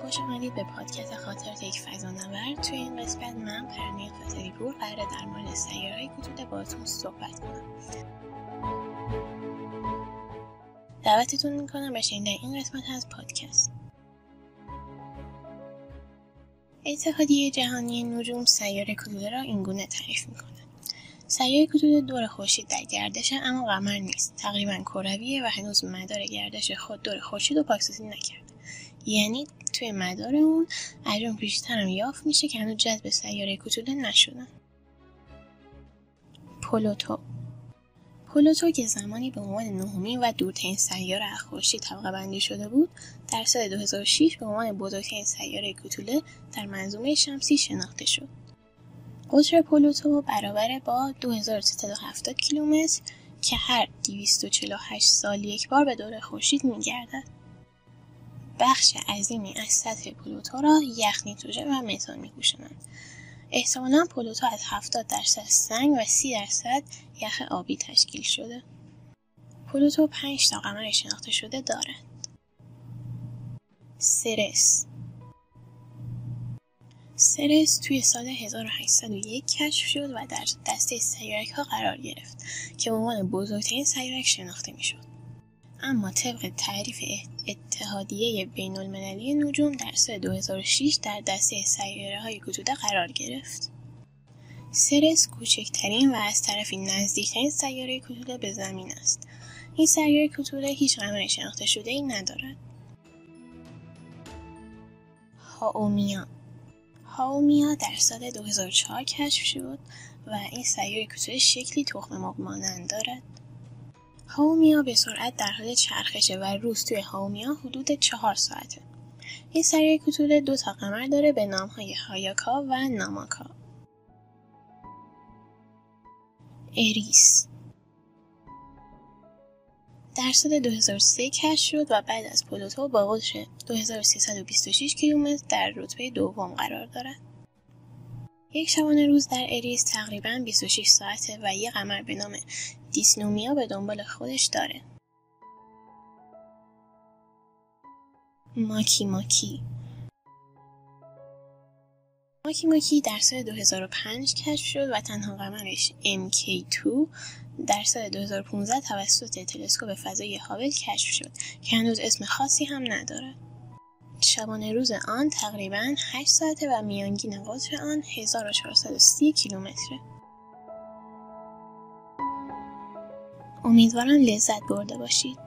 خوش آمدید به پادکست خاطرات یک فضانورد. توی این قسمت من پرنیق فاضلی پور قراره در مورد سیاره‌های کوچولو باهاتون صحبت کنم. دعوتتون میکنم به شنیدن این قسمت از پادکست. اتحادیه جهانی نجوم سیاره کوچولو را اینگونه تعریف میکنه: سیاره کوچولو دور خورشید در گردشه، اما قمر نیست. تقریبا کرویه و هنوز مدار گردش خود دور خورشید رو پاکسازی نکرده. یعنی توی مدار اون اجرام بیشتر هم یافت میشه که هنوز جذب سیاره کوچولو نشدن. پلوتو که زمانی به عنوان نهمین و دورترین سیاره از خورشید طبقه بندی شده بود، در سال 2006 به عنوان بزرگترین سیاره کوچولو در منظومه شمسی شناخته شد. قطر پلوتو برابر با 2370 کیلومتر که هر 248 سال یک بار به دور خورشید میگردد. بخش عظیمی از سطح پلوتو را یخ، نیتروژن و متان می‌پوشانند. احتمالاً پلوتو از 70% سنگ و 30% یخ آبی تشکیل شده. پلوتو 5 تا قمر شناخته شده دارد. سرس توی سال 1801 کشف شد و در دسته سیارک‌ها قرار گرفت که به عنوان بزرگترین سیارک شناخته می‌شد. اما طبق تعریف اتحادیه بین‌المللی نجوم در سال 2006 در دسته سیاره‌های کوچولو قرار گرفت. سرس کوچکترین و از طرفی نزدیکترین سیاره کوچولو به زمین است. این سیاره کوچولو هیچ قمر شناخته شده‌ای ندارد. هائومیا در سال 2004 کشف شد و این سیاره کوچولو شکلی تخم مرغ مانند دارد. هائومیا به سرعت در حال چرخشه و روز توی هائومیا حدود 4 ساعته. این سیاره کوچولو 2 تا قمر داره به نام‌های هایاکا و ناماکا. اریس در سال 2003 کشف شد و بعد از پلوتو با قطر 2326 کیلومتر در رتبه دوم قرار دارد. یک شبانه روز در اریس تقریباً 26 ساعته و یک قمر به نام دیسنومیا به دنبال خودش داره. ماکی در سال 2005 کشف شد و تنها قمرش MK2 در سال 2015 توسط تلسکوپ فضایی هابل کشف شد که هنوز اسم خاصی هم نداره. شبانه روز آن تقریباً 8 ساعته و میانگین قطر آن 1430 کیلومتره. امیدوارم لذت برده باشید.